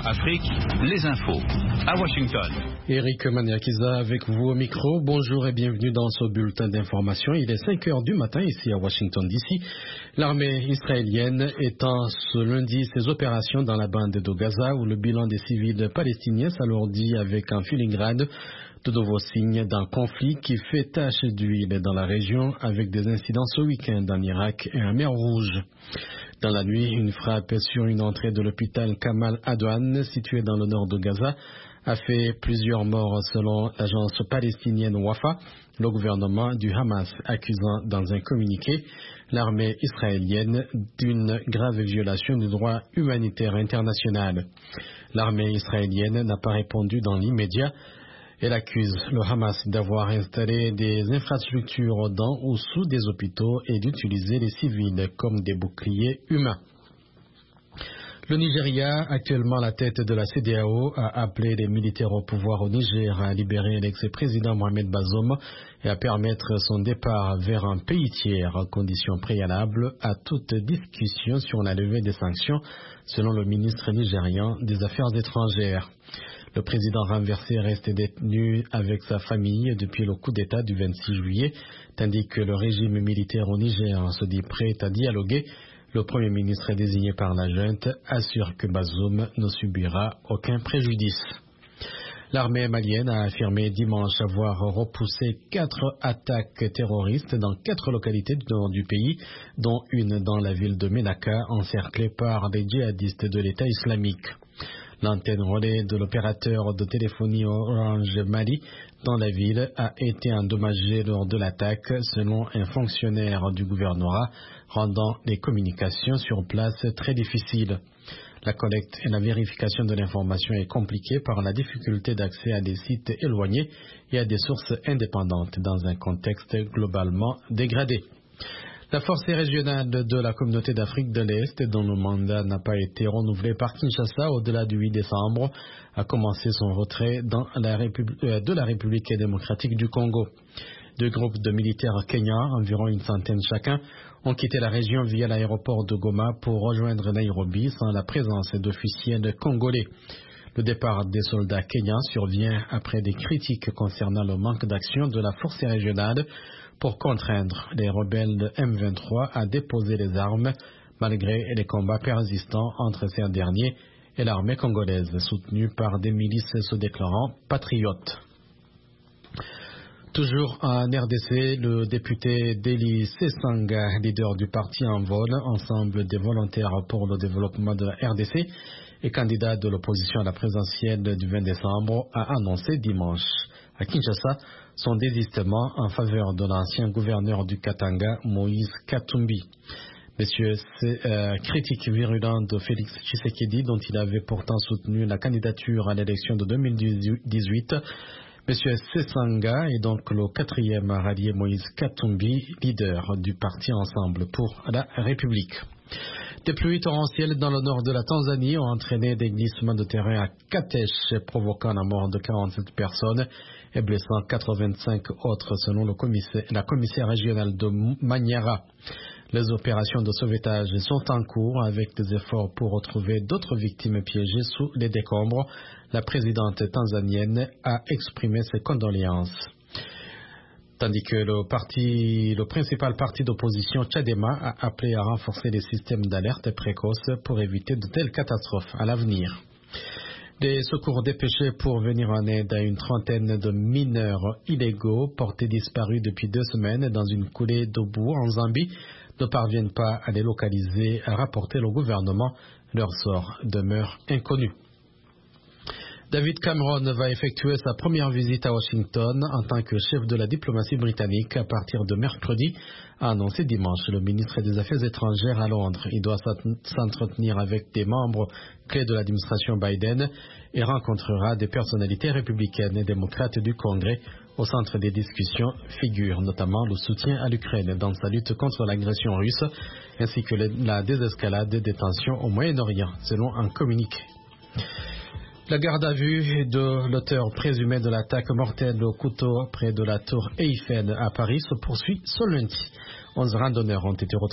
Afrique, les infos. À Washington. Eric Maniakiza avec vous au micro. Bonjour et bienvenue dans ce bulletin d'information. Il est 5 heures du matin ici à Washington DC. L'armée israélienne étend ce lundi ses opérations dans la bande de Gaza où le bilan des civils palestiniens s'alourdit avec en filigrane de nouveaux signes d'un conflit qui fait tache d'huile dans la région avec des incidents ce week-end en Irak et en mer Rouge. Dans la nuit, une frappe sur une entrée de l'hôpital Kamal Adwan, situé dans le nord de Gaza, a fait plusieurs morts selon l'agence palestinienne Wafa, le gouvernement du Hamas accusant dans un communiqué l'armée israélienne d'une grave violation du droit humanitaire international. L'armée israélienne n'a pas répondu dans l'immédiat. Elle accuse le Hamas d'avoir installé des infrastructures dans ou sous des hôpitaux et d'utiliser les civils comme des boucliers humains. Le Nigeria, actuellement à la tête de la CEDEAO, a appelé les militaires au pouvoir au Niger à libérer l'ex-président Mohamed Bazoum et à permettre son départ vers un pays tiers, condition préalable à toute discussion sur la levée des sanctions, selon le ministre nigérian des Affaires étrangères. Le président renversé reste détenu avec sa famille depuis le coup d'État du 26 juillet, tandis que le régime militaire au Niger se dit prêt à dialoguer. Le Premier ministre désigné par la junte assure que Bazoum ne subira aucun préjudice. L'armée malienne a affirmé dimanche avoir repoussé 4 attaques terroristes dans 4 localités du nord du pays, dont une dans la ville de Ménaka, encerclée par les djihadistes de l'État islamique. L'antenne relais de l'opérateur de téléphonie Orange Mali dans la ville a été endommagée lors de l'attaque, selon un fonctionnaire du gouvernorat, rendant les communications sur place très difficiles. La collecte et la vérification de l'information est compliquée par la difficulté d'accès à des sites éloignés et à des sources indépendantes dans un contexte globalement dégradé. La force régionale de la communauté d'Afrique de l'Est, dont le mandat n'a pas été renouvelé par Kinshasa au-delà du 8 décembre, a commencé son retrait de la République démocratique du Congo. 2 groupes de militaires kenyans, environ une centaine chacun, ont quitté la région via l'aéroport de Goma pour rejoindre Nairobi sans la présence d'officiels congolais. Le départ des soldats kenyans survient après des critiques concernant le manque d'action de la force régionale pour contraindre les rebelles de M23 à déposer les armes malgré les combats persistants entre ces derniers et l'armée congolaise soutenue par des milices se déclarant patriotes. Toujours en RDC, le député Deli Sesanga, leader du parti en vol, Ensemble des volontaires pour le développement de la RDC et candidat de l'opposition à la présidentielle du 20 décembre, a annoncé dimanche à Kinshasa son désistement en faveur de l'ancien gouverneur du Katanga, Moïse Katumbi. Monsieur, critique virulente de Félix Tshisekedi, dont il avait pourtant soutenu la candidature à l'élection de 2018, Monsieur Sesanga est donc le 4e à rallier Moïse Katumbi, leader du parti Ensemble pour la République. Des pluies torrentielles dans le nord de la Tanzanie ont entraîné des glissements de terrain à Katesh, provoquant la mort de 47 personnes et blessant 85 autres selon la commissaire régionale de Manyara. Les opérations de sauvetage sont en cours avec des efforts pour retrouver d'autres victimes piégées sous les décombres. La présidente tanzanienne a exprimé ses condoléances. Tandis que le principal parti d'opposition, Tchadema, a appelé à renforcer les systèmes d'alerte précoce pour éviter de telles catastrophes à l'avenir. Des secours dépêchés pour venir en aide à une trentaine de mineurs illégaux portés disparus depuis 2 semaines dans une coulée d'eau boue en Zambie ne parviennent pas à les localiser, a rapporté le gouvernement. Leur sort demeure inconnu. David Cameron va effectuer sa première visite à Washington en tant que chef de la diplomatie britannique à partir de mercredi, a annoncé dimanche le ministre des Affaires étrangères à Londres. Il doit s'entretenir avec des membres clés de l'administration Biden et rencontrera des personnalités républicaines et démocrates du Congrès. Au centre des discussions figure notamment le soutien à l'Ukraine dans sa lutte contre l'agression russe ainsi que la désescalade des tensions au Moyen-Orient, selon un communiqué. La garde à vue de l'auteur présumé de l'attaque mortelle au couteau près de la tour Eiffel à Paris se poursuit ce lundi. 11 randonneurs ont été retrouvés